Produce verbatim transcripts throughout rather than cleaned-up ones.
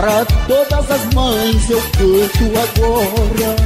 Para todas as mães eu canto agora.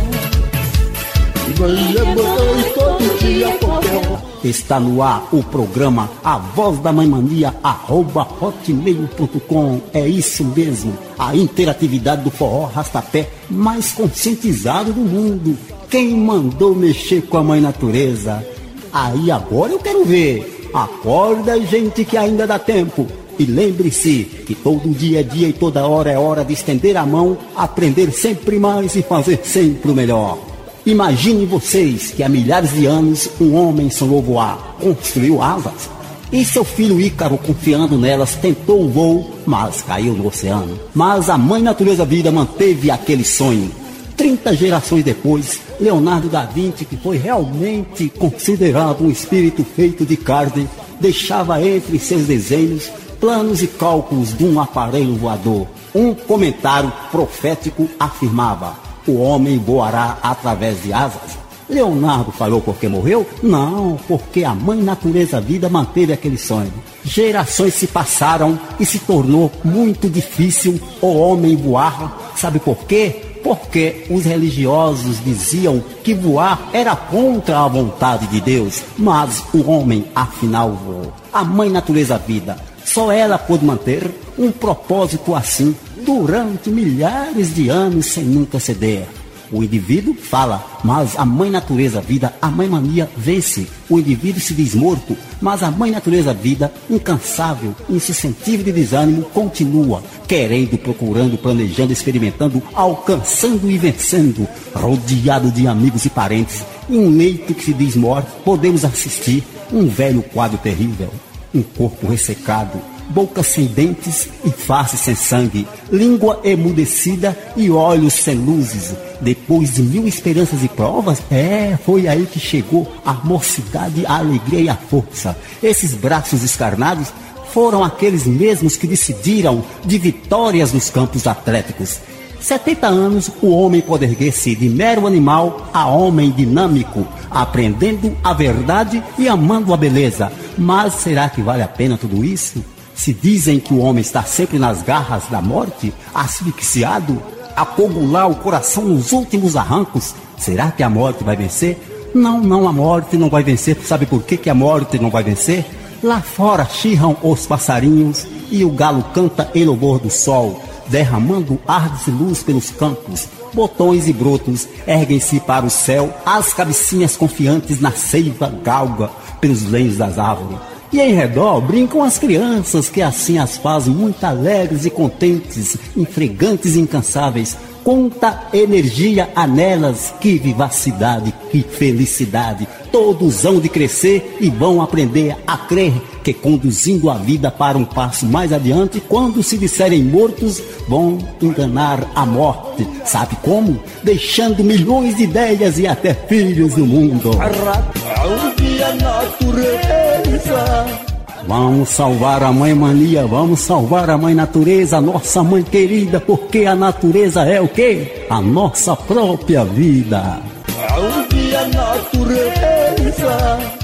Mãe é mãe todo dia, qualquer hora. Está no ar o programa A Voz da Mãe Mania, arroba hotmail ponto com. É isso mesmo, a interatividade do forró rastapé mais conscientizado do mundo. Quem mandou mexer com a mãe natureza? Aí agora eu quero ver. Acorda, gente, que ainda dá tempo. E lembre-se que todo dia é dia e toda hora é hora de estender a mão, aprender sempre mais e fazer sempre o melhor. Imagine vocês que há milhares de anos um homem sonhou voar, construiu asas. E seu filho Ícaro, confiando nelas, tentou o voo, mas caiu no oceano. Mas a mãe natureza vida manteve aquele sonho. Trinta gerações depois, Leonardo da Vinci, que foi realmente considerado um espírito feito de carne, deixava entre seus desenhos planos e cálculos de um aparelho voador. Um comentário profético afirmava: o homem voará através de asas. Leonardo falou porque morreu? Não, porque a mãe natureza vida manteve aquele sonho. Gerações se passaram e se tornou muito difícil o homem voar. Sabe por quê? Porque os religiosos diziam que voar era contra a vontade de Deus, mas o homem afinal voou. A mãe natureza vida, só ela pôde manter um propósito assim durante milhares de anos sem nunca ceder. O indivíduo fala, mas a mãe natureza vida, a mãe mania vence. O indivíduo se diz morto, mas a mãe natureza vida, incansável, insuscetível de desânimo, continua, querendo, procurando, planejando, experimentando, alcançando e vencendo. Rodeado de amigos e parentes, em um leito que se diz morto, podemos assistir um velho quadro terrível. Um corpo ressecado, boca sem dentes e face sem sangue, língua emudecida e olhos sem luzes. Depois de mil esperanças e provas, é, foi aí que chegou a mocidade, a alegria e a força. Esses braços escarnados foram aqueles mesmos que decidiram de vitórias nos campos atléticos. setenta anos, o homem pode erguer-se de mero animal a homem dinâmico, aprendendo a verdade e amando a beleza. Mas será que vale a pena tudo isso? Se dizem que o homem está sempre nas garras da morte, asfixiado, a coagular o coração nos últimos arrancos, será que a morte vai vencer? Não, não, a morte não vai vencer. Sabe por que, que a morte não vai vencer? Lá fora chirram os passarinhos e o galo canta em louvor do sol, derramando ar de luz pelos campos. Botões e brotos erguem-se para o céu, as cabecinhas confiantes na seiva galga pelos lenhos das árvores. E em redor brincam as crianças, que assim as fazem muito alegres e contentes, infregantes e incansáveis. Quanta energia há nelas, que vivacidade, que felicidade. Todos hão de crescer e vão aprender a crer que, conduzindo a vida para um passo mais adiante, quando se disserem mortos, vão enganar a morte. Sabe como? Deixando milhões de ideias e até filhos no mundo. A natureza. Vamos salvar a mãe mania, vamos salvar a mãe natureza, nossa mãe querida, porque a natureza é o quê? A nossa própria vida. A natureza.